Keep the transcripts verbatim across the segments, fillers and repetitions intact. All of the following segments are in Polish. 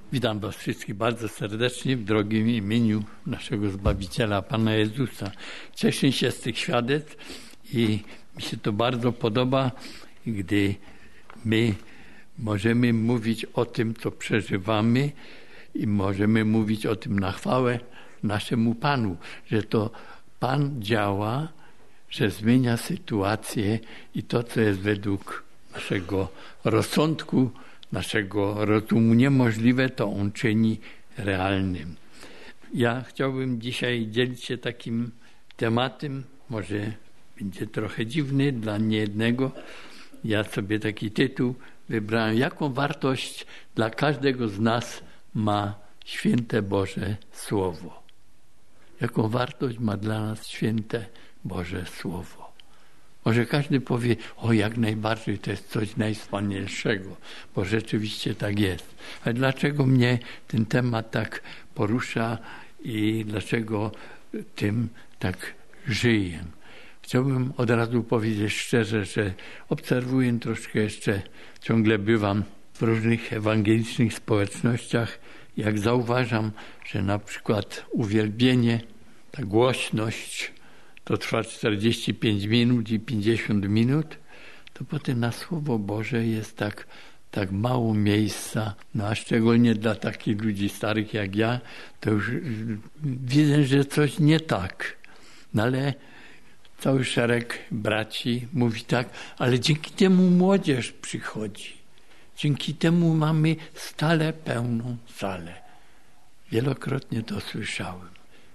Witam Was wszystkich bardzo serdecznie w drogim imieniu naszego Zbawiciela, Pana Jezusa. Cieszę się z tych świadectw i mi się to bardzo podoba, gdy my możemy mówić o tym, co przeżywamy i możemy mówić o tym na chwałę naszemu Panu, że to Pan działa, że zmienia sytuację i to, co jest według naszego rozsądku, naszego rozumu niemożliwe, to On czyni realnym. Ja chciałbym dzisiaj dzielić się takim tematem, może będzie trochę dziwny dla niejednego. Ja sobie taki tytuł wybrałem, jaką wartość dla każdego z nas ma święte Boże Słowo. Jaką wartość ma dla nas święte Boże Słowo. Może każdy powie, o jak najbardziej to jest coś najwspanialszego, bo rzeczywiście tak jest. Ale dlaczego mnie ten temat tak porusza i dlaczego tym tak żyję? Chciałbym od razu powiedzieć szczerze, że obserwuję troszkę jeszcze, ciągle bywam w różnych ewangelicznych społecznościach, jak zauważam, że na przykład uwielbienie, ta głośność, to trwa czterdzieści pięć minut i pięćdziesiąt minut, to potem na Słowo Boże jest tak, tak mało miejsca, no a szczególnie dla takich ludzi starych jak ja, to już widzę, że coś nie tak. No ale cały szereg braci mówi tak, ale dzięki temu młodzież przychodzi. Dzięki temu mamy stale pełną salę. Wielokrotnie to słyszałem.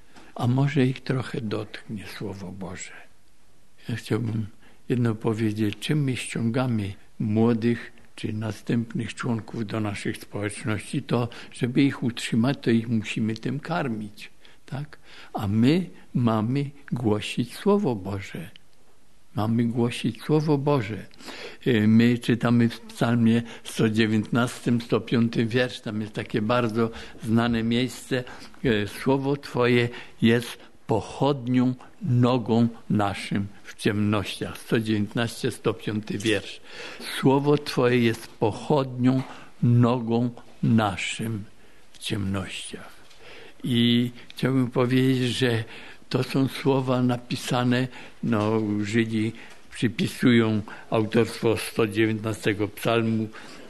A może ich trochę dotknie Słowo Boże. Ja chciałbym jedno powiedzieć, czym my ściągamy młodych czy następnych członków do naszych społeczności, to żeby ich utrzymać, to ich musimy tym karmić. Tak? A my mamy głosić Słowo Boże. Mamy głosić Słowo Boże. My czytamy w psalmie sto dziewiętnastym, sto piątym wiersz, tam jest takie bardzo znane miejsce. Słowo Twoje jest pochodnią nogą naszym w ciemnościach. sto dziewiętnaście, sto piąty wiersz. Słowo Twoje jest pochodnią nogą naszym w ciemnościach. I chciałbym powiedzieć, że to są słowa napisane, no Żydzi przypisują autorstwo sto dziewiętnastego psalmu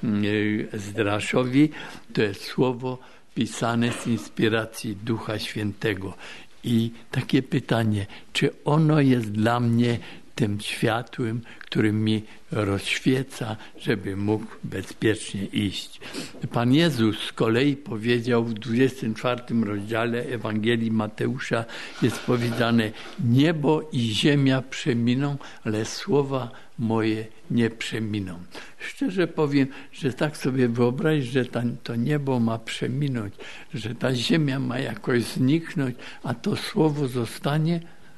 Ezdraszowi. To jest słowo pisane z inspiracji Ducha Świętego. I takie pytanie, czy ono jest dla mnie tym światłem, który mi rozświeca, żeby mógł bezpiecznie iść. Pan Jezus z kolei powiedział w dwudziestym czwartym rozdziale Ewangelii Mateusza, jest powiedziane, niebo i ziemia przeminą, ale słowa moje nie przeminą. Szczerze powiem, że tak sobie wyobraź, że ta, to niebo ma przeminąć, że ta ziemia ma jakoś zniknąć, a to słowo zostanie.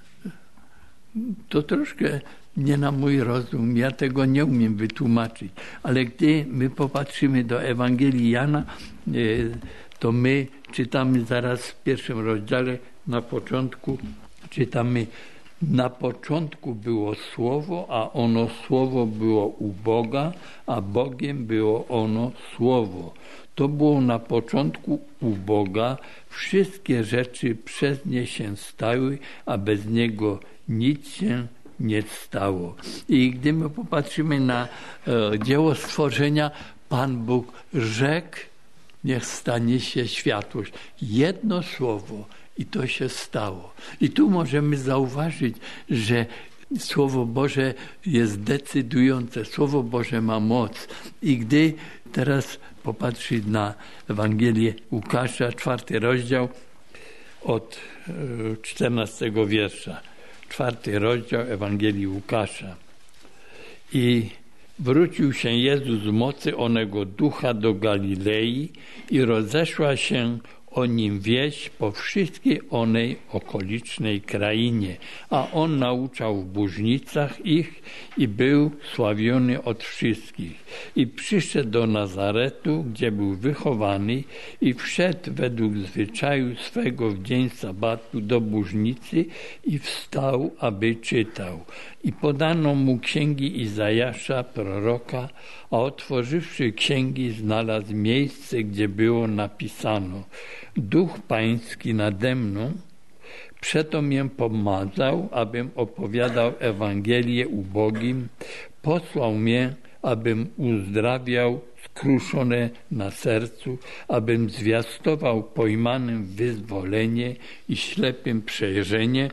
To troszkę nie na mój rozum, ja tego nie umiem wytłumaczyć, ale gdy my popatrzymy do Ewangelii Jana, to my czytamy zaraz w pierwszym rozdziale, na początku czytamy, na początku było Słowo, a ono Słowo było u Boga, a Bogiem było ono Słowo. To było na początku u Boga, wszystkie rzeczy przez nie się stały, a bez Niego nic się nie stało. I gdy my popatrzymy na e, dzieło stworzenia, Pan Bóg rzekł, niech stanie się światłość. Jedno słowo i to się stało. I tu możemy zauważyć, że Słowo Boże jest decydujące. Słowo Boże ma moc. I gdy teraz popatrzyć na Ewangelię Łukasza, czwarty rozdział od e, czternastego wiersza. Czwarty rozdział Ewangelii Łukasza. I wrócił się Jezus z mocy onego ducha do Galilei i rozeszła się o nim wieść po wszystkiej onej okolicznej krainie. A on nauczał w Burznicach ich i był sławiony od wszystkich. I przyszedł do Nazaretu, gdzie był wychowany, i wszedł według zwyczaju swego w dzień sabatu do Burznicy i wstał, aby czytał. I podano mu księgi Izajasza, proroka, a otworzywszy księgi znalazł miejsce, gdzie było napisano: Duch Pański nade mną, przeto mię pomazał, abym opowiadał Ewangelię ubogim, posłał mnie, abym uzdrawiał skruszone na sercu, abym zwiastował pojmanym wyzwolenie i ślepym przejrzenie,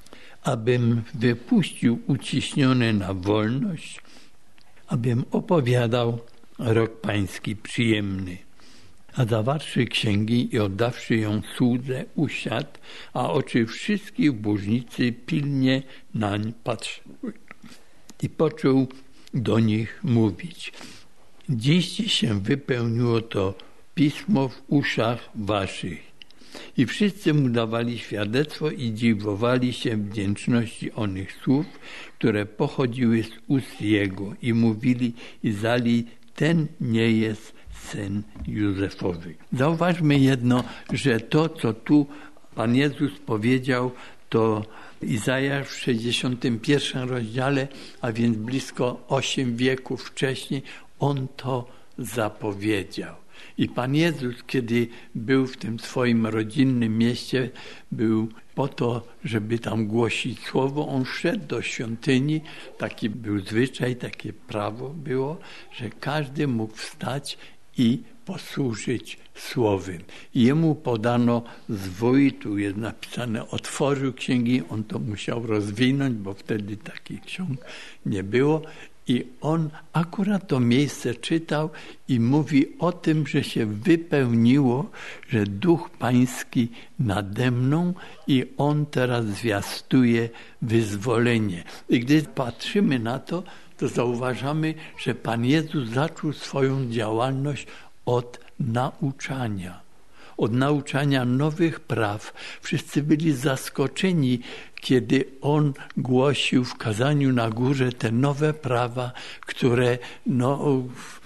abym wypuścił uciśnione na wolność, abym opowiadał rok Pański przyjemny. A zawarszy księgi i oddawszy ją słudze, usiadł, a oczy wszystkich w Burznicy pilnie nań patrzyły. I począł do nich mówić: Dziś się wypełniło to pismo w uszach waszych. I wszyscy mu dawali świadectwo i dziwowali się wdzięczności onych słów, które pochodziły z ust jego, i mówili Izali: ten nie jest syn Józefowy. Zauważmy jedno, że to, co tu Pan Jezus powiedział, to Izajasz w sześćdziesiątym pierwszym rozdziale, a więc blisko osiem wieków wcześniej, on to zapowiedział. I Pan Jezus, kiedy był w tym swoim rodzinnym mieście, był po to, żeby tam głosić słowo. On szedł do świątyni, taki był zwyczaj, takie prawo było, że każdy mógł wstać i posłużyć słowem. I jemu podano zwój, tu jest napisane, otworzył księgi, on to musiał rozwinąć, bo wtedy takich ksiąg nie było. I on akurat to miejsce czytał i mówi o tym, że się wypełniło, że Duch Pański nade mną i on teraz zwiastuje wyzwolenie. I gdy patrzymy na to, to zauważamy, że Pan Jezus zaczął swoją działalność od nauczania. Od nauczania nowych praw. Wszyscy byli zaskoczeni, kiedy on głosił w kazaniu na górze te nowe prawa, które no,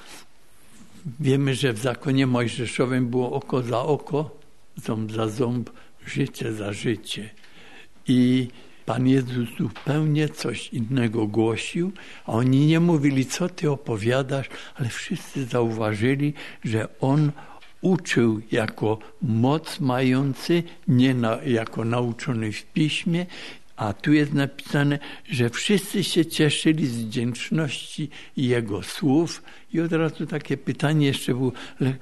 wiemy, że w zakonie mojżeszowym było oko za oko, ząb za ząb, życie za życie. I Pan Jezus zupełnie coś innego głosił, a oni nie mówili, co ty opowiadasz, ale wszyscy zauważyli, że on uczył jako moc mający, nie na, jako nauczony w piśmie, a tu jest napisane, że wszyscy się cieszyli z wdzięczności jego słów. I od razu takie pytanie jeszcze było, ale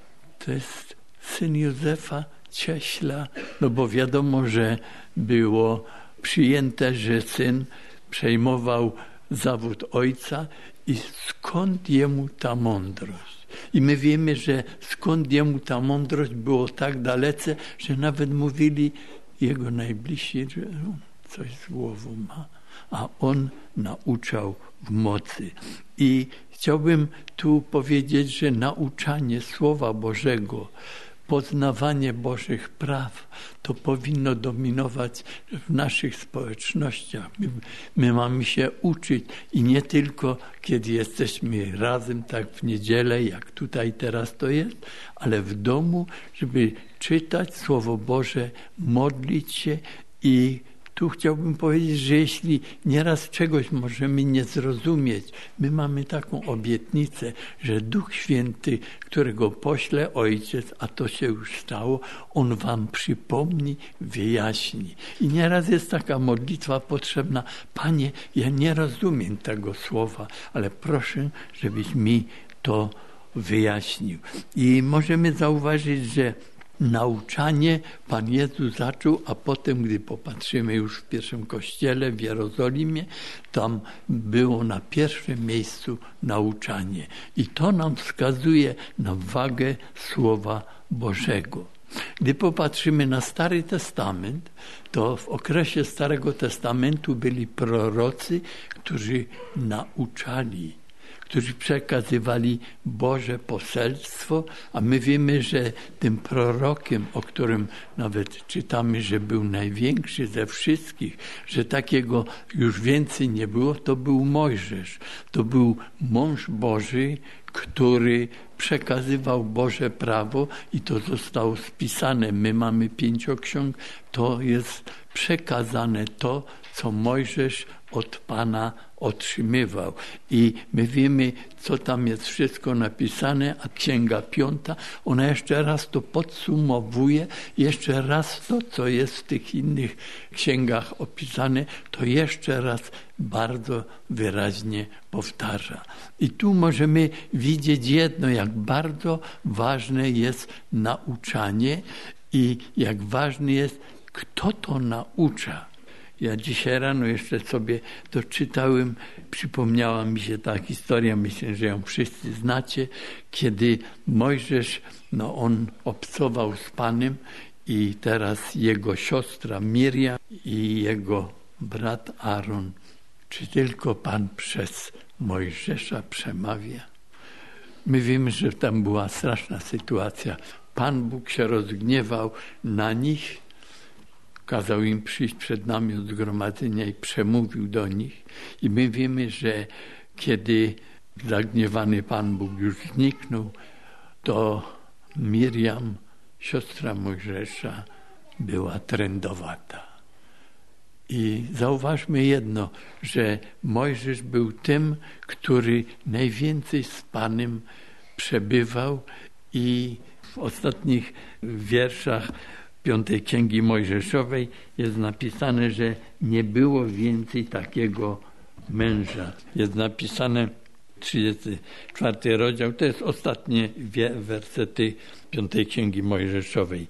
to jest syn Józefa, cieśla, no bo wiadomo, że było przyjęte, że syn przejmował zawód ojca i skąd jemu ta mądrość? I my wiemy, że skąd jemu ta mądrość było tak dalece, że nawet mówili jego najbliżsi, że on coś z głową ma, a on nauczał w mocy. I chciałbym tu powiedzieć, że nauczanie Słowa Bożego, poznawanie Bożych praw, to powinno dominować w naszych społecznościach. My, my mamy się uczyć i nie tylko, kiedy jesteśmy razem, tak w niedzielę, jak tutaj teraz to jest, ale w domu, żeby czytać Słowo Boże, modlić się. I tu chciałbym powiedzieć, że jeśli nieraz czegoś możemy nie zrozumieć, my mamy taką obietnicę, że Duch Święty, którego pośle Ojciec, a to się już stało, On wam przypomni, wyjaśni. I nieraz jest taka modlitwa potrzebna: Panie, ja nie rozumiem tego słowa, ale proszę, żebyś mi to wyjaśnił. I możemy zauważyć, że nauczanie Pan Jezus zaczął, a potem, gdy popatrzymy już w pierwszym kościele w Jerozolimie, tam było na pierwszym miejscu nauczanie. I to nam wskazuje na wagę Słowa Bożego. Gdy popatrzymy na Stary Testament, to w okresie Starego Testamentu byli prorocy, którzy nauczali, którzy przekazywali Boże poselstwo, a my wiemy, że tym prorokiem, o którym nawet czytamy, że był największy ze wszystkich, że takiego już więcej nie było, to był Mojżesz. To był mąż Boży, który przekazywał Boże prawo i to zostało spisane. My mamy pięcioksiąg, to jest przekazane to, co Mojżesz od Pana otrzymywał. I my wiemy, co tam jest wszystko napisane, a Księga Piąta, ona jeszcze raz to podsumowuje, jeszcze raz to, co jest w tych innych księgach opisane, to jeszcze raz bardzo wyraźnie powtarza. I tu możemy widzieć jedno, jak bardzo ważne jest nauczanie i jak ważny jest, kto to naucza. Ja dzisiaj rano jeszcze sobie to czytałem, przypomniała mi się ta historia, myślę, że ją wszyscy znacie, kiedy Mojżesz, no on obcował z Panem i teraz jego siostra Miriam i jego brat Aaron, czy tylko Pan przez Mojżesza przemawia? My wiemy, że tam była straszna sytuacja. Pan Bóg się rozgniewał na nich, kazał im przyjść przed namiot zgromadzenia i przemówił do nich. I my wiemy, że kiedy zagniewany Pan Bóg już zniknął, to Miriam, siostra Mojżesza, była trędowata. I zauważmy jedno, że Mojżesz był tym, który najwięcej z Panem przebywał i w ostatnich wierszach Piątej Księgi Mojżeszowej jest napisane, że nie było więcej takiego męża. Jest napisane trzydziesty czwarty rozdział, to jest ostatnie wersety Piątej Księgi Mojżeszowej.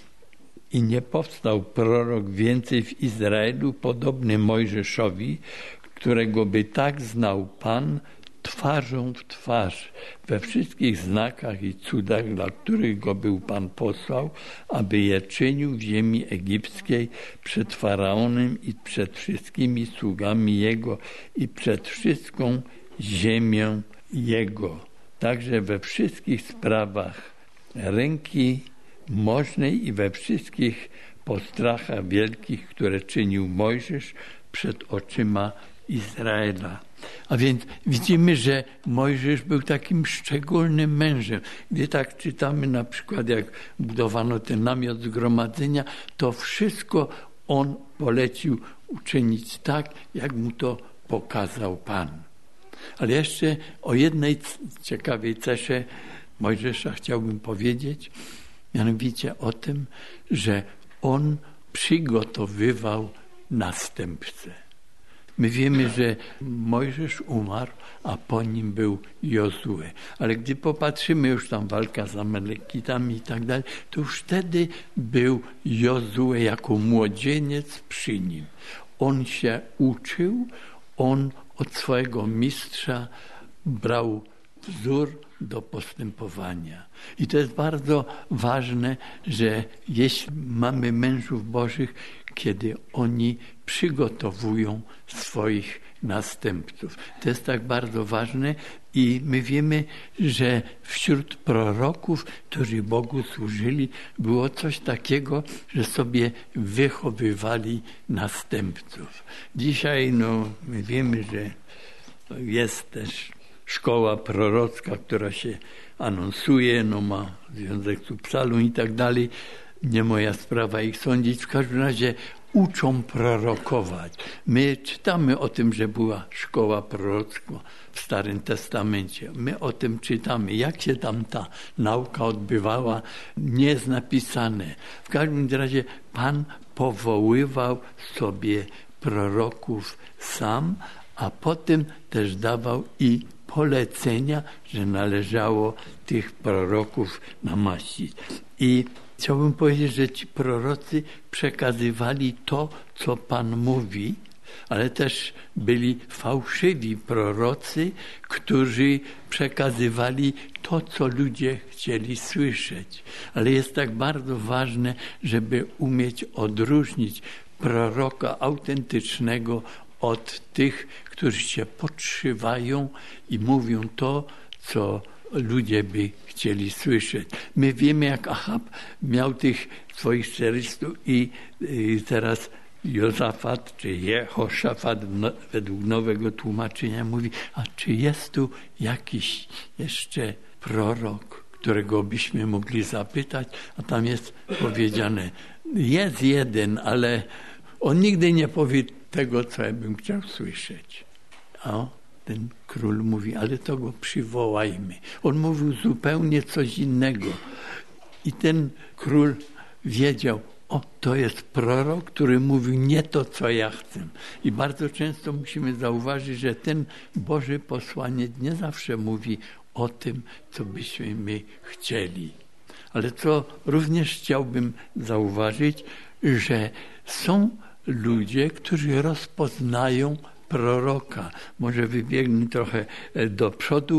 I nie powstał prorok więcej w Izraelu podobny Mojżeszowi, którego by tak znał Pan twarzą w twarz we wszystkich znakach i cudach, dla których go był Pan posłał, aby je czynił w ziemi egipskiej przed Faraonem i przed wszystkimi sługami jego i przed wszystką ziemią jego. Także we wszystkich sprawach ręki możnej i we wszystkich postrachach wielkich, które czynił Mojżesz przed oczyma Izraela. A więc widzimy, że Mojżesz był takim szczególnym mężem. Gdy tak czytamy na przykład, jak budowano ten namiot zgromadzenia, to wszystko on polecił uczynić tak, jak mu to pokazał Pan. Ale jeszcze o jednej ciekawej cesze Mojżesza chciałbym powiedzieć, mianowicie o tym, że on przygotowywał następcę. My wiemy, że Mojżesz umarł, a po nim był Jozue. Ale gdy popatrzymy, już tam walka z Amalekitami i tak dalej, to już wtedy był Jozue jako młodzieniec przy nim. On się uczył, on od swojego mistrza brał wzór do postępowania. I to jest bardzo ważne, że jeśli mamy mężów Bożych, kiedy oni przygotowują swoich następców. To jest tak bardzo ważne i my wiemy, że wśród proroków, którzy Bogu służyli, było coś takiego, że sobie wychowywali następców. Dzisiaj no, my wiemy, że jest też szkoła prorocka, która się anonsuje, no ma związek z Upsalą i tak dalej. Nie moja sprawa ich sądzić. W każdym razie uczą prorokować. My czytamy o tym, że była szkoła prorocka w Starym Testamencie. My o tym czytamy. Jak się tam ta nauka odbywała, nie jest napisane. W każdym razie Pan powoływał sobie proroków sam, a potem też dawał i polecenia, że należało tych proroków namaścić. I chciałbym powiedzieć, że ci prorocy przekazywali to, co Pan mówi, ale też byli fałszywi prorocy, którzy przekazywali to, co ludzie chcieli słyszeć. Ale jest tak bardzo ważne, żeby umieć odróżnić proroka autentycznego od tych, którzy się podszywają i mówią to, co ludzie by chcieli słyszeć. My wiemy, jak Achab miał tych swoich czterystu i, i teraz Jozafat, czy Jehoszafat no, według nowego tłumaczenia mówi, a czy jest tu jakiś jeszcze prorok, którego byśmy mogli zapytać? A tam jest powiedziane, jest jeden, ale on nigdy nie powie tego, co ja bym chciał słyszeć. A ten król mówi, ale to go przywołajmy. On mówił zupełnie coś innego. I ten król wiedział, o, to jest prorok, który mówił nie to, co ja chcę. I bardzo często musimy zauważyć, że ten Boży posłaniec nie zawsze mówi o tym, co byśmy my chcieli. Ale co również chciałbym zauważyć, że są ludzie, którzy rozpoznają proroka. Może wybiegnę trochę do przodu.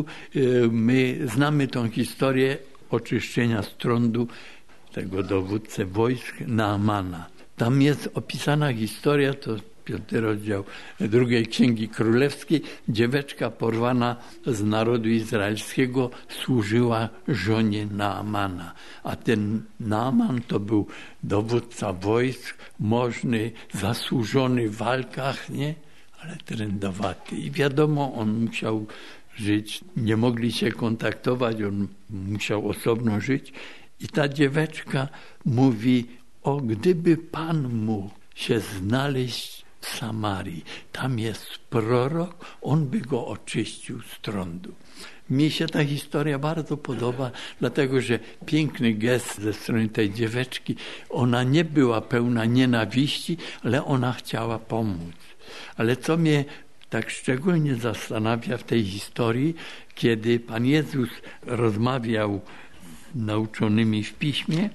My znamy tą historię oczyszczenia z trądu tego dowódcę wojsk Naamana. Tam jest opisana historia, to piąty rozdział drugiej Księgi Królewskiej. Dzieweczka porwana z narodu izraelskiego służyła żonie Naamana. A ten Naaman to był dowódca wojsk, możny, zasłużony w walkach, nie? Ale trędowaty. I wiadomo, on musiał żyć, nie mogli się kontaktować, on musiał osobno żyć. I ta dzieweczka mówi, o gdyby Pan mógł się znaleźć w Samarii, tam jest prorok, on by go oczyścił z trądu. Mi się ta historia bardzo podoba, dlatego że piękny gest ze strony tej dzieweczki, ona nie była pełna nienawiści, ale ona chciała pomóc. Ale co mnie tak szczególnie zastanawia w tej historii, kiedy Pan Jezus rozmawiał z nauczonymi w Piśmie,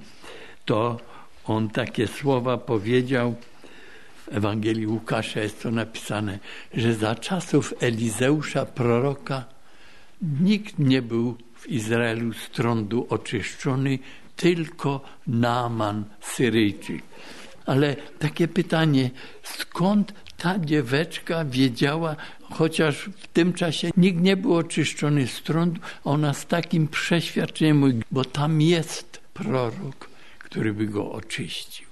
to On takie słowa powiedział, w Ewangelii Łukasza jest to napisane, że za czasów Elizeusza proroka nikt nie był w Izraelu z trądu oczyszczony, tylko Naaman Syryjczyk. Ale takie pytanie, skąd ta dzieweczka wiedziała, chociaż w tym czasie nikt nie był oczyszczony z trądu, a ona z takim przeświadczeniem mówi, bo tam jest prorok, który by go oczyścił.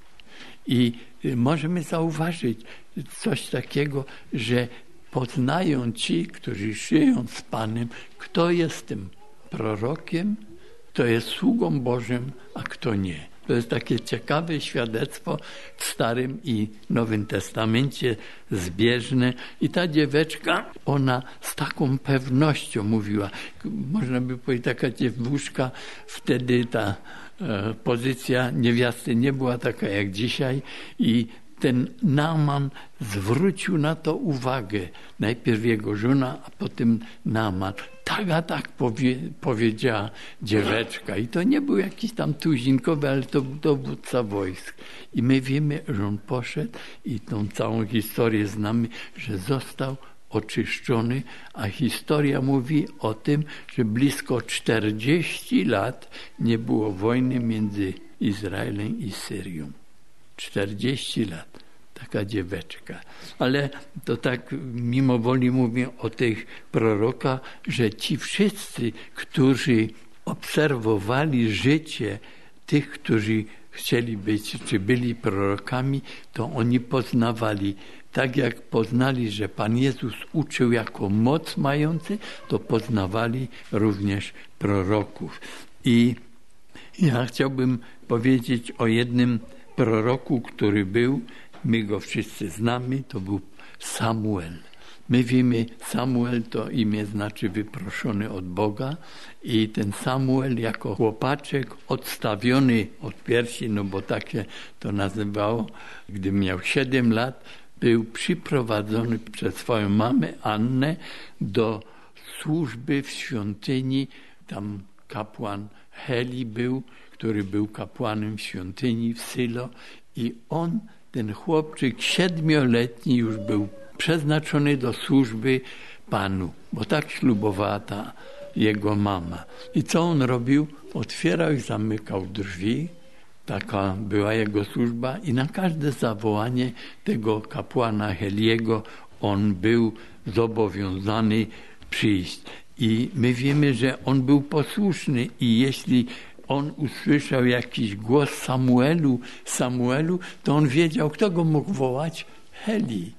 I możemy zauważyć coś takiego, że poznają ci, którzy żyją z Panem, kto jest tym prorokiem, kto jest sługą Bożym, a kto nie. To jest takie ciekawe świadectwo w Starym i Nowym Testamencie zbieżne. I ta dzieweczka, ona z taką pewnością mówiła, można by powiedzieć, taka dziewuszka, wtedy ta e, pozycja niewiasty nie była taka jak dzisiaj i ten Naaman zwrócił na to uwagę. Najpierw jego żona, a potem Naaman. Tak, a tak powie, powiedziała dzieweczka. I to nie był jakiś tam tuzinkowy, ale to był dowódca wojsk. I my wiemy, że on poszedł i tą całą historię znamy, że został oczyszczony, a historia mówi o tym, że blisko czterdzieści lat nie było wojny między Izraelem i Syrią. czterdzieści lat. Taka dzieweczka. Ale to tak mimo woli mówię o tych prorokach, że ci wszyscy, którzy obserwowali życie tych, którzy chcieli być, czy byli prorokami, to oni poznawali. Tak jak poznali, że Pan Jezus uczył jako moc mający, to poznawali również proroków. I ja chciałbym powiedzieć o jednym proroku, który był, my go wszyscy znamy, to był Samuel. My wiemy, Samuel to imię znaczy wyproszony od Boga i ten Samuel jako chłopaczek odstawiony od piersi, no bo tak się to nazywało, gdy miał siedem lat, był przyprowadzony przez swoją mamę Annę do służby w świątyni. Tam kapłan Heli był, który był kapłanem w świątyni w Sylo i on, ten chłopczyk siedmioletni już był przeznaczony do służby Panu, bo tak ślubowała ta jego mama. I co on robił? Otwierał i zamykał drzwi. Taka była jego służba i na każde zawołanie tego kapłana Heliego on był zobowiązany przyjść. I my wiemy, że on był posłuszny i jeśli on usłyszał jakiś głos Samuelu, Samuelu, to on wiedział, kto go mógł wołać? Heli.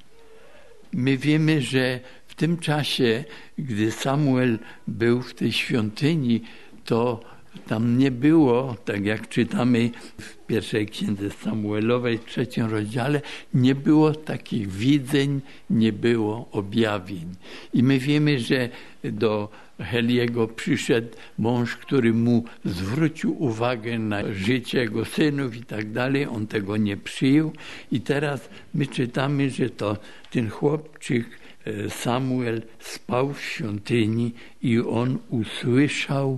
My wiemy, że w tym czasie, gdy Samuel był w tej świątyni, to tam nie było, tak jak czytamy w pierwszej księdze Samuelowej, w trzecim rozdziale, nie było takich widzeń, nie było objawień. I my wiemy, że do Heliego przyszedł mąż, który mu zwrócił uwagę na życie jego synów i tak dalej. On tego nie przyjął. I teraz my czytamy, że to ten chłopczyk Samuel spał w świątyni i on usłyszał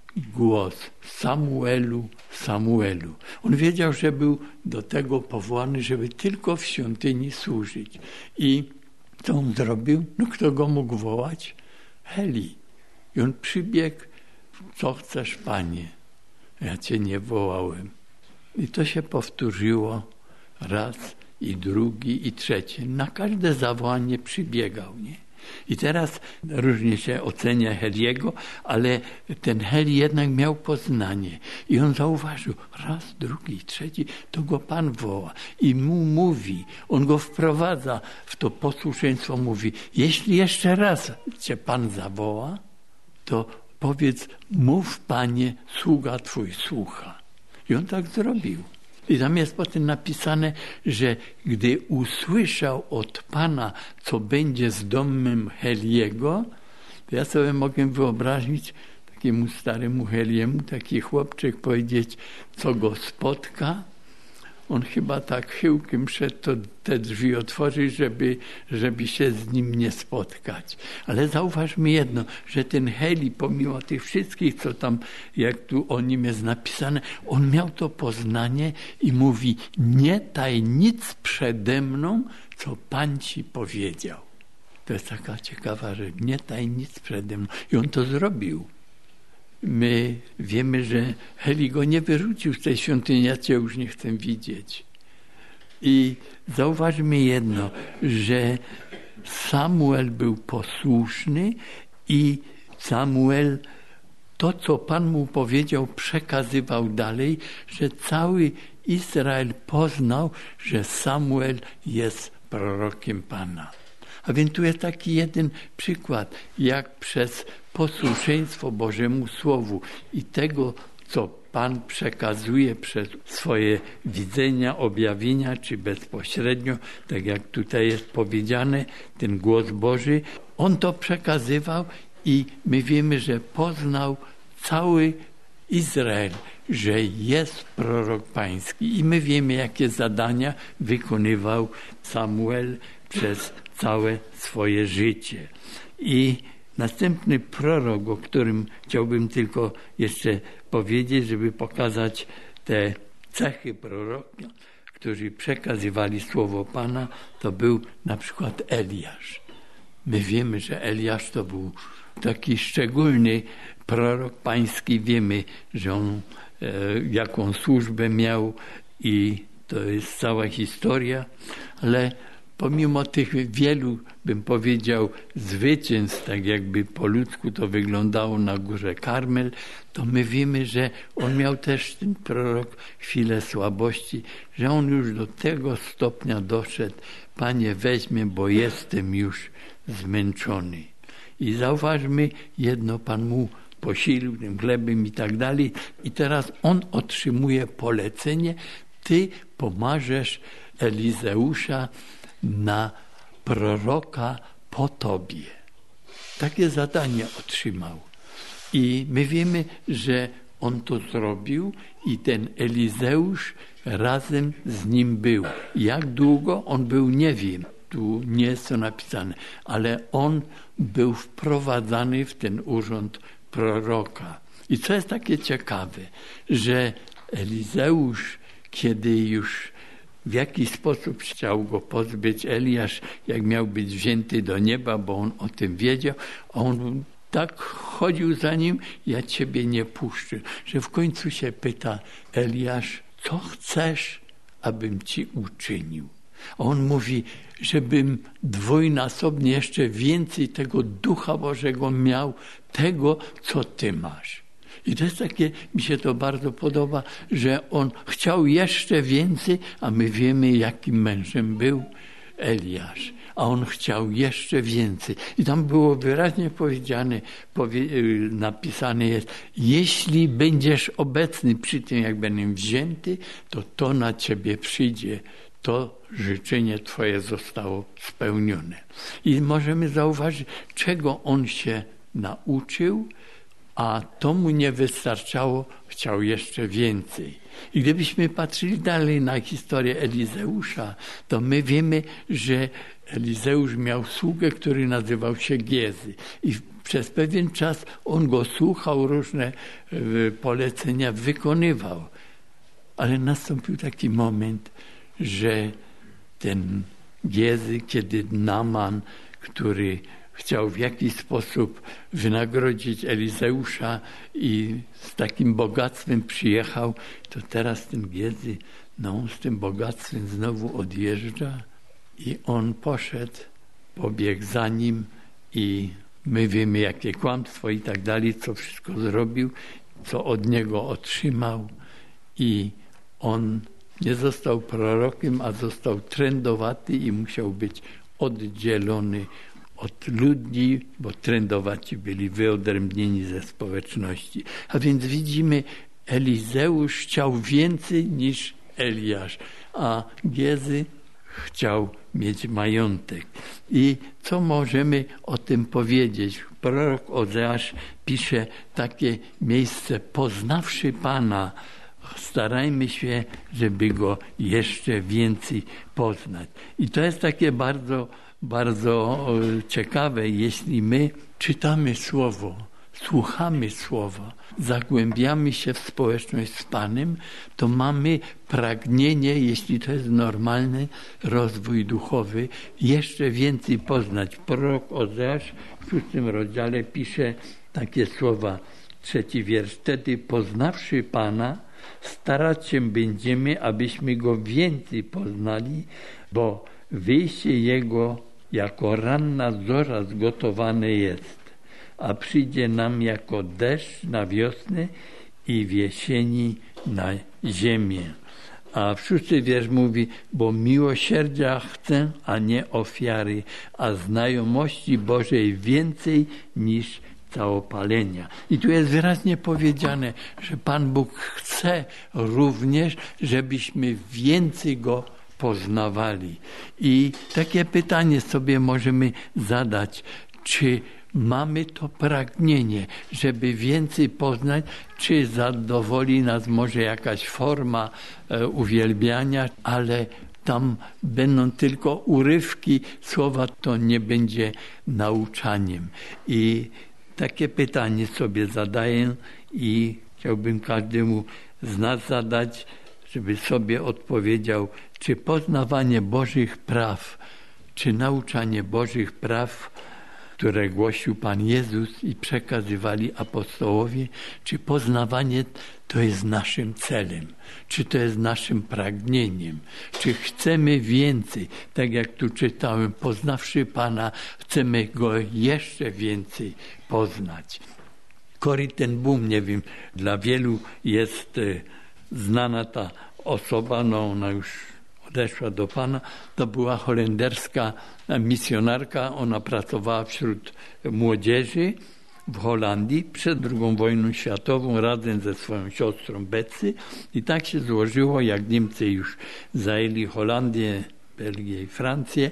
głos Samuelu, Samuelu. On wiedział, że był do tego powołany, żeby tylko w świątyni służyć. I co on zrobił? No kto go mógł wołać? Heli. I on przybiegł, co chcesz, Panie? Ja cię nie wołałem. I to się powtórzyło raz i drugi i trzeci. Na każde zawołanie przybiegał, nie? I teraz różnie się ocenia Heliego, ale ten Heli jednak miał poznanie. I on zauważył, raz, drugi, trzeci, to go Pan woła. I mu mówi, on go wprowadza w to posłuszeństwo, mówi, jeśli jeszcze raz cię Pan zawoła, to powiedz, mów, Panie, sługa Twój słucha. I on tak zrobił. I tam jest potem napisane, że gdy usłyszał od Pana, co będzie z domem Heliego, to ja sobie mogę wyobrazić takiemu staremu Heliemu, taki chłopczyk powiedzieć, co go spotka. On chyba tak chyłkiem szedł, to te drzwi otworzyć, żeby, żeby się z nim nie spotkać. Ale zauważmy jedno, że ten Heli, pomimo tych wszystkich, co tam, jak tu o nim jest napisane, on miał to poznanie i mówi, nie taj nic przede mną, co Pan ci powiedział. To jest taka ciekawa rzecz, nie taj nic przede mną. I on to zrobił. My wiemy, że Heli go nie wyrzucił z tej świątyni, ja cię już nie chcę widzieć. I zauważmy jedno, że Samuel był posłuszny i Samuel to, co Pan mu powiedział, przekazywał dalej, że cały Izrael poznał, że Samuel jest prorokiem Pana. A więc tu jest taki jeden przykład, jak przez posłuszeństwo Bożemu Słowu i tego, co Pan przekazuje przez swoje widzenia, objawienia, czy bezpośrednio, tak jak tutaj jest powiedziane, ten głos Boży, On to przekazywał i my wiemy, że poznał cały Izrael, że jest prorok pański i my wiemy, jakie zadania wykonywał Samuel przez całe swoje życie. I następny prorok, o którym chciałbym tylko jeszcze powiedzieć, żeby pokazać te cechy proroka, którzy przekazywali słowo Pana, to był na przykład Eliasz. My wiemy, że Eliasz to był taki szczególny prorok pański. Wiemy, że on e, jaką służbę miał i to jest cała historia, ale pomimo tych wielu, bym powiedział, zwycięstw, tak jakby po ludzku to wyglądało na górze Karmel, to my wiemy, że on miał też, ten prorok, chwilę słabości, że on już do tego stopnia doszedł, Panie, weź mnie, bo jestem już zmęczony. I zauważmy jedno, Pan mu posilił tym chlebem i tak dalej. I teraz on otrzymuje polecenie, ty pomarzesz Elizeusza na proroka po tobie. Takie zadanie otrzymał. I my wiemy, że on to zrobił i ten Elizeusz razem z nim był. Jak długo on był, nie wiem. Tu nie jest to napisane, ale on był wprowadzany w ten urząd proroka. I co jest takie ciekawe, że Elizeusz, kiedy już w jakiś sposób chciał go pozbyć, Eliasz, jak miał być wzięty do nieba, bo on o tym wiedział, a on tak chodził za nim, ja ciebie nie puszczę, że w końcu się pyta Eliasz, co chcesz, abym ci uczynił? On mówi, żebym dwójnasobnie jeszcze więcej tego Ducha Bożego miał, tego, co Ty masz. I to jest takie, mi się to bardzo podoba, że on chciał jeszcze więcej, a my wiemy, jakim mężem był Eliasz. A on chciał jeszcze więcej. I tam było wyraźnie powiedziane, powie, napisane jest, jeśli będziesz obecny przy tym, jak będę wzięty, to to na Ciebie przyjdzie. To życzenie Twoje zostało spełnione. I możemy zauważyć, czego on się nauczył, a to mu nie wystarczało, chciał jeszcze więcej. I gdybyśmy patrzyli dalej na historię Elizeusza, to my wiemy, że Elizeusz miał sługę, który nazywał się Giezy. I przez pewien czas on go słuchał, różne polecenia wykonywał. Ale nastąpił taki moment, że ten Giezy, kiedy Naaman, który chciał w jakiś sposób wynagrodzić Elizeusza i z takim bogactwem przyjechał, to teraz ten Giezy, no on z tym bogactwem znowu odjeżdża i on poszedł, pobiegł za nim i my wiemy, jakie kłamstwo i tak dalej, co wszystko zrobił, co od niego otrzymał i on nie został prorokiem, a został trędowaty i musiał być oddzielony od ludzi, bo trędowaci byli wyodrębnieni ze społeczności. A więc widzimy, Elizeusz chciał więcej niż Eliasz, a Giezy chciał mieć majątek. I co możemy o tym powiedzieć? Prorok Ozeasz pisze takie miejsce, poznawszy Pana, starajmy się, żeby Go jeszcze więcej poznać. I to jest takie bardzo, bardzo ciekawe, jeśli my czytamy Słowo, słuchamy Słowa, zagłębiamy się w społeczność z Panem, to mamy pragnienie, jeśli to jest normalny rozwój duchowy, jeszcze więcej poznać. Prorok Ozeasz w szóstym rozdziale pisze takie słowa, trzeci wiersz. Wtedy poznawszy Pana, starać się będziemy, abyśmy Go więcej poznali, bo wyjście Jego jako ranna zorza zgotowane jest, a przyjdzie nam jako deszcz na wiosnę i w jesieni na ziemię. A w szósty wiersz mówi, bo miłosierdzia chcę, a nie ofiary, a znajomości Bożej więcej niż całopalenia. I tu jest wyraźnie powiedziane, że Pan Bóg chce również, żebyśmy więcej Go poznawali. I takie pytanie sobie możemy zadać, czy mamy to pragnienie, żeby więcej poznać, czy zadowoli nas może jakaś forma e, uwielbiania, ale tam będą tylko urywki słowa, to nie będzie nauczaniem. I takie pytanie sobie zadaję i chciałbym każdemu z nas zadać, żeby sobie odpowiedział, czy poznawanie Bożych praw, czy nauczanie Bożych praw, które głosił Pan Jezus i przekazywali apostołowie, czy poznawanie to jest naszym celem, czy to jest naszym pragnieniem, czy chcemy więcej, tak jak tu czytałem, poznawszy Pana, chcemy Go jeszcze więcej poznać. Corrie ten Boom, nie wiem, dla wielu jest znana ta osoba, no ona już odeszła do Pana, to była holenderska misjonarka, ona pracowała wśród młodzieży w Holandii przed drugą wojną światową razem ze swoją siostrą Betsy i tak się złożyło, jak Niemcy już zajęli Holandię, Belgię i Francję,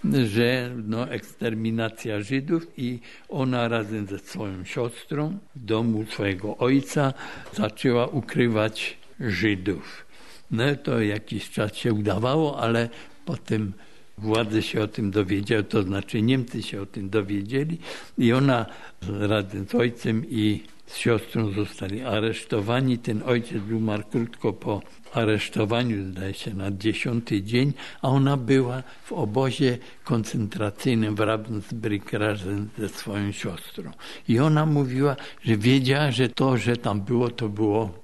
że no, eksterminacja Żydów i ona razem ze swoją siostrą w domu swojego ojca zaczęła ukrywać Żydów. No to jakiś czas się udawało, ale potem władze się o tym dowiedziały, to znaczy Niemcy się o tym dowiedzieli i ona razem z ojcem i z siostrą zostali aresztowani. Ten ojciec umarł krótko po aresztowaniu, zdaje się na dziesiąty dzień, a ona była w obozie koncentracyjnym w Ravensbrück razem ze swoją siostrą. I ona mówiła, że wiedziała, że to, że tam było, to było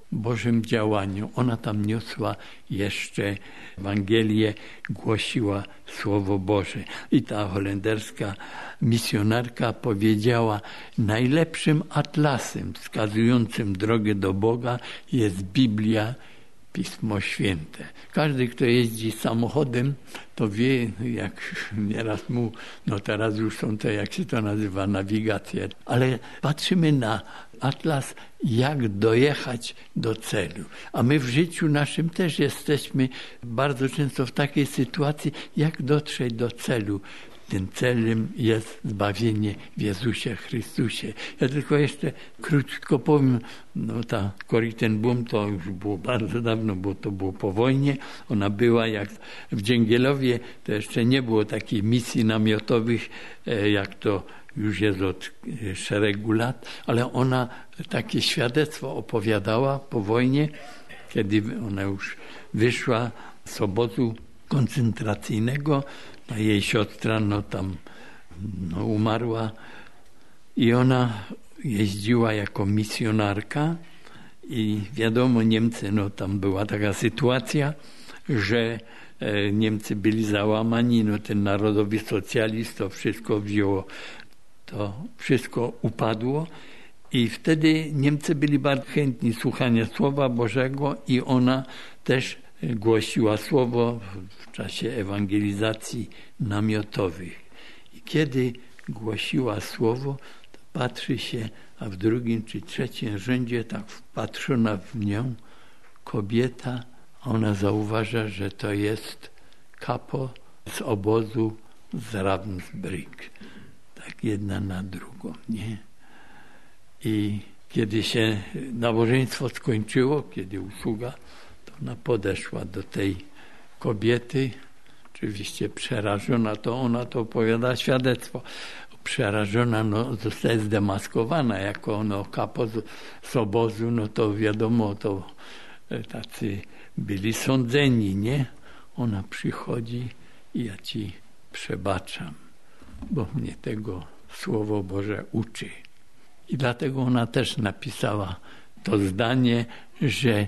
Bożym działaniu. Ona tam niosła jeszcze Ewangelię, głosiła Słowo Boże. I ta holenderska misjonarka powiedziała, najlepszym atlasem wskazującym drogę do Boga jest Biblia, Pismo Święte. Każdy, kto jeździ samochodem, to wie, jak nieraz mu, no teraz już są te, jak się to nazywa, nawigacje, ale patrzymy na atlas, jak dojechać do celu. A my w życiu naszym też jesteśmy bardzo często w takiej sytuacji, jak dotrzeć do celu. Tym celem jest zbawienie w Jezusie Chrystusie. Ja tylko jeszcze krótko powiem, no ta Corrie ten Boom to już było bardzo dawno, bo to było po wojnie. Ona była jak w Dzięgielowie, to jeszcze nie było takiej misji namiotowych, jak to już jest od szeregu lat, ale ona takie świadectwo opowiadała po wojnie, kiedy ona już wyszła z obozu koncentracyjnego, a jej siostra no tam no, umarła i ona jeździła jako misjonarka i wiadomo, Niemcy, no tam była taka sytuacja, że e, Niemcy byli załamani, no ten narodowy socjalizm to wszystko wzięło, to wszystko upadło i wtedy Niemcy byli bardzo chętni słuchania Słowa Bożego i ona też głosiła Słowo w czasie ewangelizacji namiotowych. I kiedy głosiła Słowo, to patrzy się, a w drugim czy trzecim rzędzie tak wpatrzona w nią kobieta, a ona zauważa, że to jest kapo z obozu z Ravensbrück. Tak jedna na drugą, nie? I kiedy się nabożeństwo skończyło, kiedy usługa, ona podeszła do tej kobiety, oczywiście przerażona, to ona to opowiada świadectwo. Przerażona, no, zostaje zdemaskowana jako no, kapo z, z obozu, no to wiadomo, to tacy byli sądzeni, nie? Ona przychodzi i ja ci przebaczam, bo mnie tego Słowo Boże uczy. I dlatego ona też napisała to zdanie, że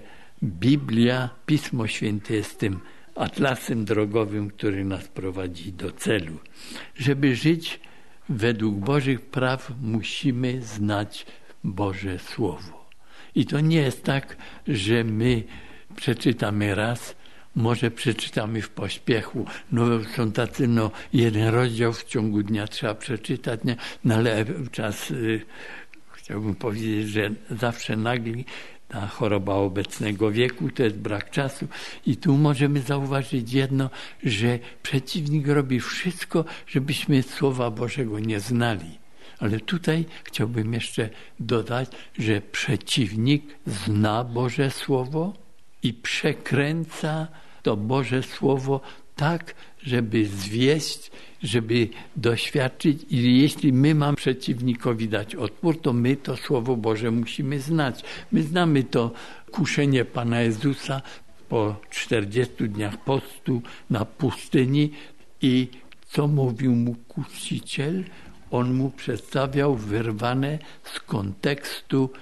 Biblia, Pismo Święte jest tym atlasem drogowym, który nas prowadzi do celu. Żeby żyć według Bożych praw, musimy znać Boże Słowo. I to nie jest tak, że my przeczytamy raz, może przeczytamy w pośpiechu. No są tacy, no jeden rozdział w ciągu dnia trzeba przeczytać, nie? No ale czas, y, chciałbym powiedzieć, że zawsze nagli ta choroba obecnego wieku, to jest brak czasu. I tu możemy zauważyć jedno, że przeciwnik robi wszystko, żebyśmy Słowa Bożego nie znali. Ale tutaj chciałbym jeszcze dodać, że przeciwnik zna Boże Słowo i przekręca to Boże Słowo tak, żeby zwieść, żeby doświadczyć i jeśli my mamy przeciwnikowi dać odpór, to my to Słowo Boże musimy znać. My znamy to kuszenie Pana Jezusa po czterdziestu dniach postu na pustyni i co mówił mu kusiciel? On mu przedstawiał wyrwane z kontekstu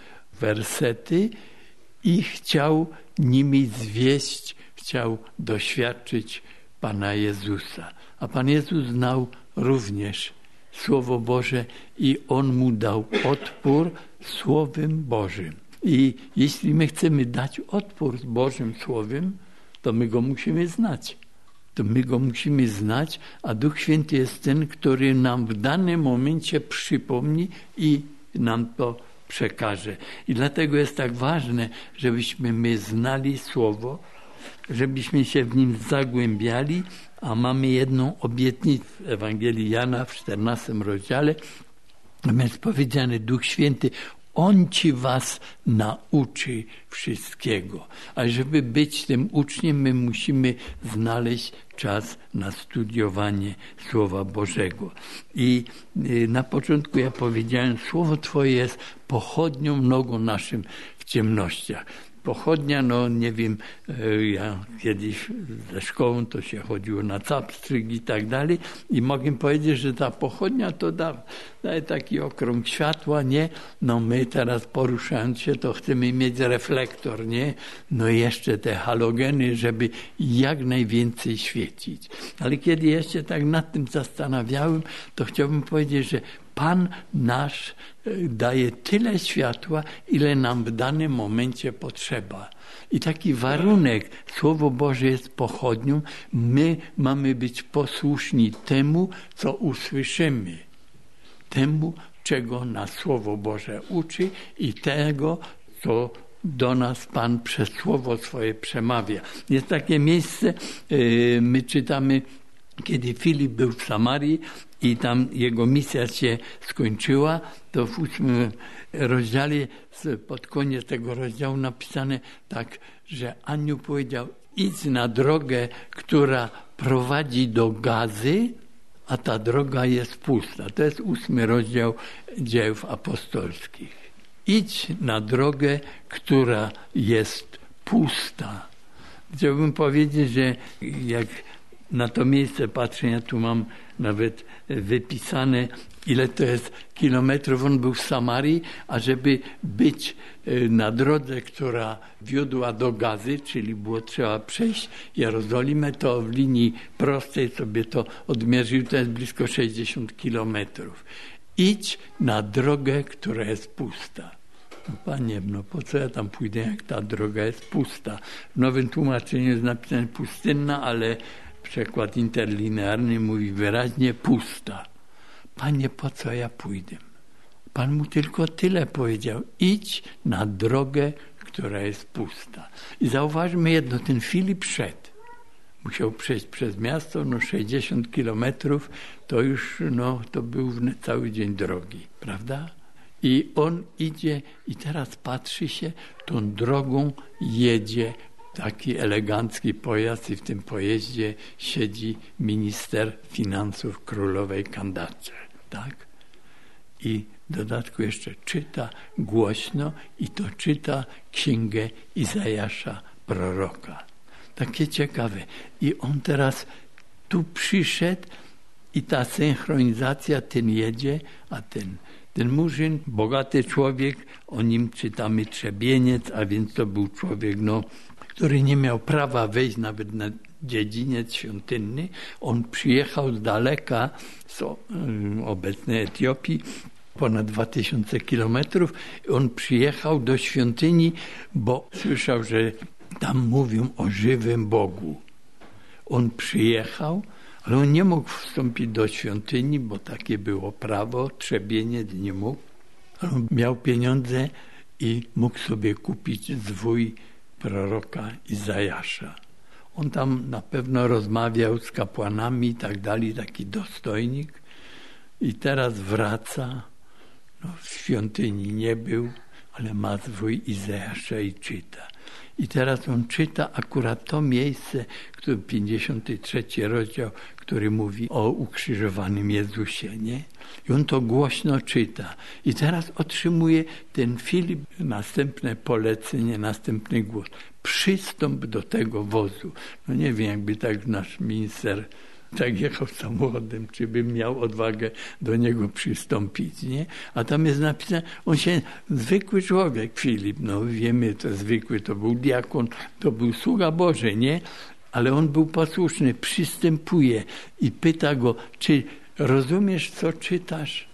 wersety i chciał nimi zwieść, chciał doświadczyć Pana Jezusa. A Pan Jezus znał również Słowo Boże i On mu dał odpór Słowem Bożym. I jeśli my chcemy dać odpór z Bożym Słowem, to my Go musimy znać. To my Go musimy znać, a Duch Święty jest ten, który nam w danym momencie przypomni i nam to przekaże. I dlatego jest tak ważne, żebyśmy my znali Słowo, żebyśmy się w nim zagłębiali, a mamy jedną obietnicę w Ewangelii Jana w czternastym rozdziale. Jest powiedziane, Duch Święty, On ci was nauczy wszystkiego. A żeby być tym uczniem, my musimy znaleźć czas na studiowanie Słowa Bożego. I na początku ja powiedziałem, Słowo Twoje jest pochodnią nogą naszym w ciemnościach. pochodnia, no nie wiem, ja kiedyś ze szkołą to się chodziło na capstryk i tak dalej i mogę powiedzieć, że ta pochodnia to da, daje taki okrąg światła, nie? No my teraz poruszając się to chcemy mieć reflektor, nie? No i jeszcze te halogeny, żeby jak najwięcej świecić. Ale kiedy jeszcze tak nad tym zastanawiałem, to chciałbym powiedzieć, że Pan nasz daje tyle światła, ile nam w danym momencie potrzeba. I taki warunek, Słowo Boże jest pochodnią, my mamy być posłuszni temu, co usłyszymy. Temu, czego nas Słowo Boże uczy i tego, co do nas Pan przez Słowo swoje przemawia. Jest takie miejsce, my czytamy, kiedy Filip był w Samarii i tam jego misja się skończyła, to w ósmym rozdziale, pod koniec tego rozdziału napisane tak, że anioł powiedział: idź na drogę, która prowadzi do Gazy, a ta droga jest pusta. To jest ósmy rozdział Dziejów Apostolskich. Idź na drogę, która jest pusta. Chciałbym powiedzieć, że jak na to miejsce patrzę, ja tu mam nawet wypisane, ile to jest kilometrów. On był w Samarii, a żeby być na drodze, która wiodła do Gazy, czyli było trzeba przejść Jerozolimę, to w linii prostej sobie to odmierzył, to jest blisko sześćdziesiąt kilometrów. Idź na drogę, która jest pusta. No Panie, no po co ja tam pójdę, jak ta droga jest pusta? W nowym tłumaczeniu jest napisane pustynna, ale przekład interlinearny mówi wyraźnie pusta. Panie, po co ja pójdę? Pan mu tylko tyle powiedział. Idź na drogę, która jest pusta. I zauważmy jedno, ten Filip szedł. Musiał przejść przez miasto, no sześćdziesiąt kilometrów, to już, no to był cały dzień drogi, prawda? I on idzie i teraz patrzy się, tą drogą jedzie taki elegancki pojazd i w tym pojeździe siedzi minister finansów królowej Kandacze, tak? I w dodatku jeszcze czyta głośno i to czyta księgę Izajasza proroka. Takie ciekawe. I on teraz tu przyszedł i ta synchronizacja, ten jedzie, a ten Ten murzyn, bogaty człowiek, o nim czytamy trzebieniec, a więc to był człowiek, no, który nie miał prawa wejść nawet na dziedziniec świątynny. On przyjechał z daleka, z obecnej Etiopii, ponad dwa tysiące kilometrów. On przyjechał do świątyni, bo słyszał, że tam mówią o żywym Bogu. On przyjechał, ale on nie mógł wstąpić do świątyni, bo takie było prawo, trzebieniec nie mógł. Ale on miał pieniądze i mógł sobie kupić zwój proroka Izajasza. On tam na pewno rozmawiał z kapłanami i tak dalej, taki dostojnik. I teraz wraca, no, w świątyni nie był, ale ma zwój Izajasza i czyta. I teraz on czyta akurat to miejsce, który pięćdziesiąty trzeci rozdział, który mówi o ukrzyżowanym Jezusie, nie? I on to głośno czyta. I teraz otrzymuje ten Filip następne polecenie, następny głos. Przystąp do tego wozu. No nie wiem, jakby tak nasz minister tak jechał samochodem, czy bym miał odwagę do niego przystąpić, nie? A tam jest napisane, on się, zwykły człowiek, Filip, no wiemy, to zwykły, to był diakon, to był sługa Boży, nie? Ale on był posłuszny, przystępuje i pyta go, czy rozumiesz, co czytasz?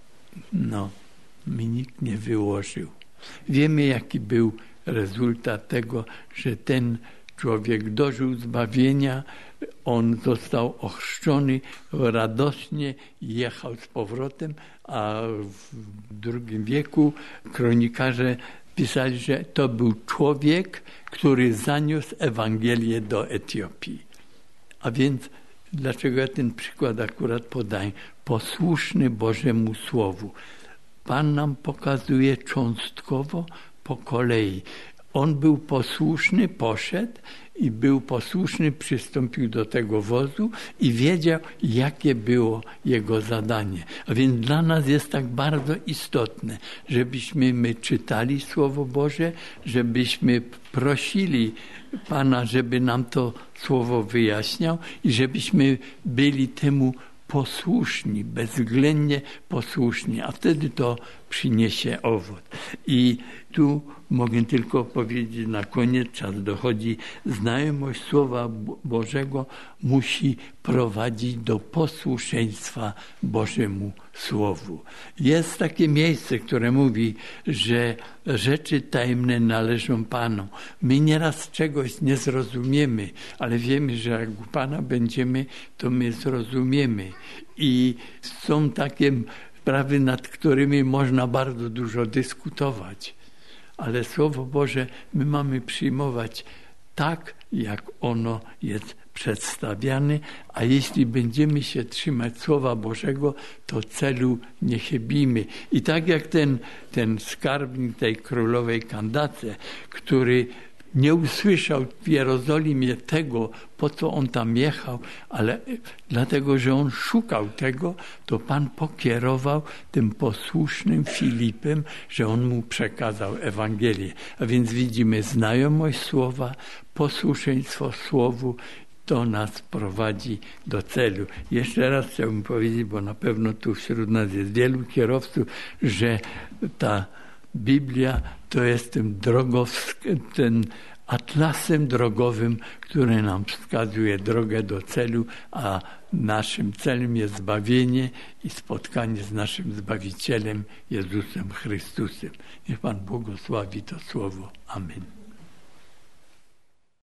No, mi nikt nie wyłożył. Wiemy, jaki był rezultat tego, że ten człowiek dożył zbawienia, on został ochrzczony, radośnie jechał z powrotem, a w drugim wieku kronikarze pisali, że to był człowiek, który zaniósł Ewangelię do Etiopii. A więc dlaczego ja ten przykład akurat podaję? Posłuszny Bożemu Słowu. Pan nam pokazuje cząstkowo po kolei. On był posłuszny, poszedł i był posłuszny, przystąpił do tego wozu i wiedział, jakie było jego zadanie. A więc dla nas jest tak bardzo istotne, żebyśmy my czytali Słowo Boże, żebyśmy prosili Pana, żeby nam to Słowo wyjaśniał i żebyśmy byli temu posłuszni, bezwzględnie posłuszni, a wtedy to przyniesie owoc. I tu mogę tylko powiedzieć na koniec, czas dochodzi, znajomość Słowa Bożego musi prowadzić do posłuszeństwa Bożemu Słowu. Jest takie miejsce, które mówi, że rzeczy tajemne należą Panu. My nieraz czegoś nie zrozumiemy, ale wiemy, że jak u Pana będziemy, to my zrozumiemy. I są takie sprawy, nad którymi można bardzo dużo dyskutować. Ale Słowo Boże my mamy przyjmować tak, jak ono jest przedstawiane, a jeśli będziemy się trzymać Słowa Bożego, to celu nie chybimy. I tak jak ten, ten skarbnik tej królowej Kandace, który nie usłyszał w Jerozolimie tego, po co on tam jechał, ale dlatego, że on szukał tego, to Pan pokierował tym posłusznym Filipem, że on mu przekazał Ewangelię. A więc widzimy znajomość Słowa, posłuszeństwo Słowu, to nas prowadzi do celu. Jeszcze raz chciałbym powiedzieć, bo na pewno tu wśród nas jest wielu kierowców, że ta Biblia to jest tym drogowsk- ten atlasem drogowym, który nam wskazuje drogę do celu, a naszym celem jest zbawienie i spotkanie z naszym Zbawicielem Jezusem Chrystusem. Niech Pan błogosławi to słowo. Amen.